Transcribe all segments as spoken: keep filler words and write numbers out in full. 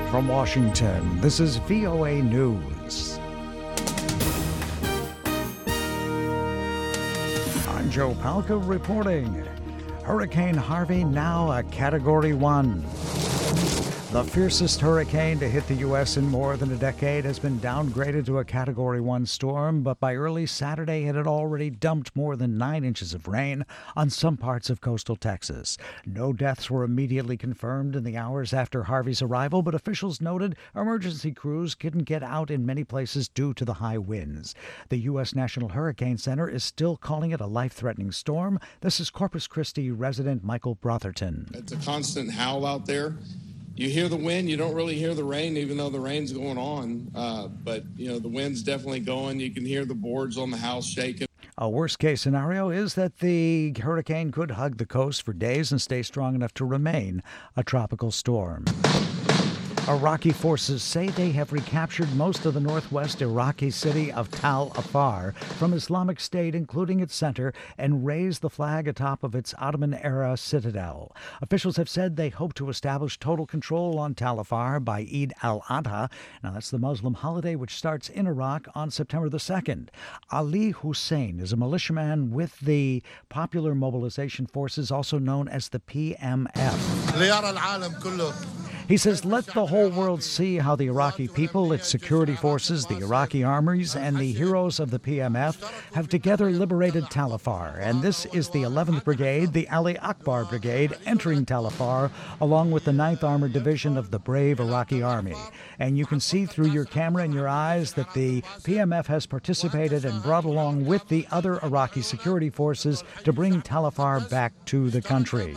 From Washington, this is V O A News. I'm Joe Palca reporting. Hurricane Harvey now a Category one. The fiercest hurricane to hit the U S in more than a decade has been downgraded to a Category one storm, but by early Saturday it had already dumped more than nine inches of rain on some parts of coastal Texas. No deaths were immediately confirmed in the hours after Harvey's arrival, but officials noted emergency crews couldn't get out in many places due to the high winds. The U S National Hurricane Center is still calling it a life-threatening storm. This is Corpus Christi resident Michael Brotherton. It's a constant howl out there. You hear the wind, you don't really hear the rain, even though the rain's going on. Uh, but, you know, the wind's definitely going. You can hear the boards on the house shaking. A worst-case scenario is that the hurricane could hug the coast for days and stay strong enough to remain a tropical storm. Iraqi forces say they have recaptured most of the northwest Iraqi city of Tal Afar from Islamic State, including its center, and raised the flag atop of its Ottoman-era citadel. Officials have said they hope to establish total control on Tal Afar by Eid al-Adha. Now, that's the Muslim holiday which starts in Iraq on September the second. Ali Hussein is a militiaman with the Popular Mobilization Forces, also known as the P M F. He says, let the whole world see how the Iraqi people, its security forces, the Iraqi armies, and the heroes of the P M F have together liberated Tal Afar. And this is the eleventh Brigade, the Ali Akbar Brigade, entering Tal Afar, along with the ninth Armored Division of the brave Iraqi Army. And you can see through your camera and your eyes that the P M F has participated and brought along with the other Iraqi security forces to bring Tal Afar back to the country.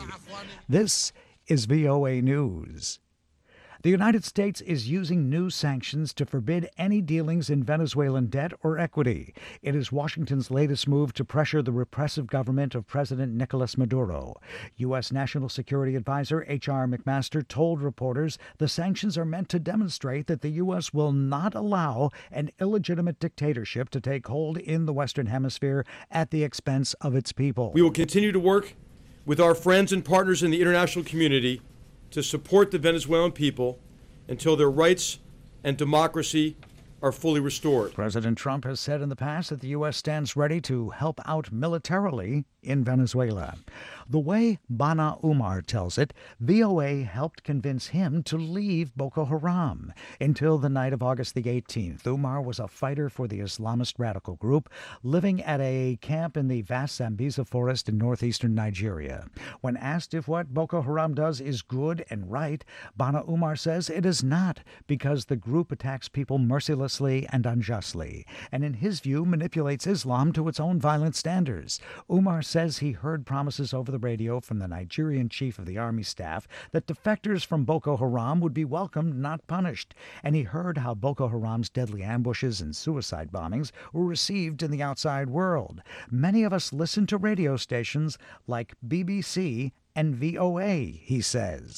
This is V O A News. The United States is using new sanctions to forbid any dealings in Venezuelan debt or equity. It is Washington's latest move to pressure the repressive government of President Nicolas Maduro. U S. National Security Advisor H R McMaster told reporters the sanctions are meant to demonstrate that the U S will not allow an illegitimate dictatorship to take hold in the Western Hemisphere at the expense of its people. We will continue to work with our friends and partners in the international community to support the Venezuelan people until their rights and democracy are fully restored. President Trump has said in the past that the U S stands ready to help out militarily in Venezuela. The way Bana Umar tells it, V O A helped convince him to leave Boko Haram. Until the night of August the eighteenth, Umar was a fighter for the Islamist radical group, living at a camp in the vast Zambiza forest in northeastern Nigeria. When asked if what Boko Haram does is good and right, Bana Umar says it is not, because the group attacks people mercilessly and unjustly, and in his view manipulates Islam to its own violent standards. Umar says he heard promises over the radio from the Nigerian chief of the army staff that defectors from Boko Haram would be welcomed, not punished, and he heard how Boko Haram's deadly ambushes and suicide bombings were received in the outside world. Many of us listen to radio stations like B B C and V O A, he says.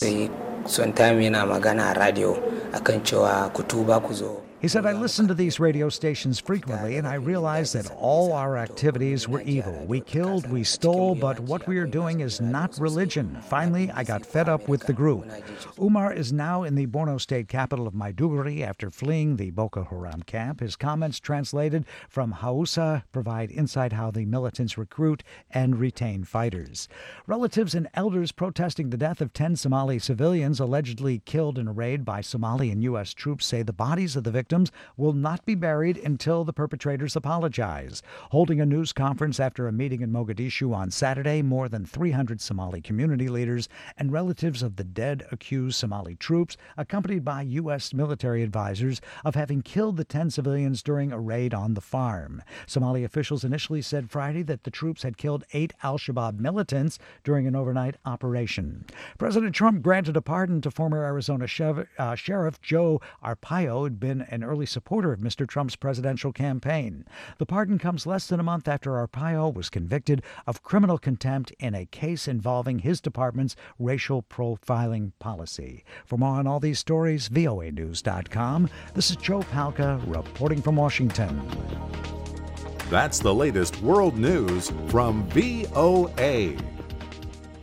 He said, I listened to these radio stations frequently, and I realized that all our activities were evil. We killed, we stole, but what we are doing is not religion. Finally, I got fed up with the group. Umar is now in the Borno state capital of Maiduguri after fleeing the Boko Haram camp. His comments, translated from Hausa, provide insight how the militants recruit and retain fighters. Relatives and elders protesting the death of ten Somali civilians allegedly killed in a raid by Somali and U S troops say the bodies of the victims will not be buried until the perpetrators apologize. Holding a news conference after a meeting in Mogadishu on Saturday, more than three hundred Somali community leaders and relatives of the dead accused Somali troops, accompanied by U S military advisors, of having killed the ten civilians during a raid on the farm. Somali officials initially said Friday that the troops had killed eight al-Shabaab militants during an overnight operation. President Trump granted a pardon to former Arizona Shev- uh, Sheriff Joe Arpaio, who had been an early supporter of Mister Trump's presidential campaign. The pardon comes less than a month after Arpaio was convicted of criminal contempt in a case involving his department's racial profiling policy. For more on all these stories, V O A news dot com. This is Joe Palca reporting from Washington. That's the latest world news from V O A.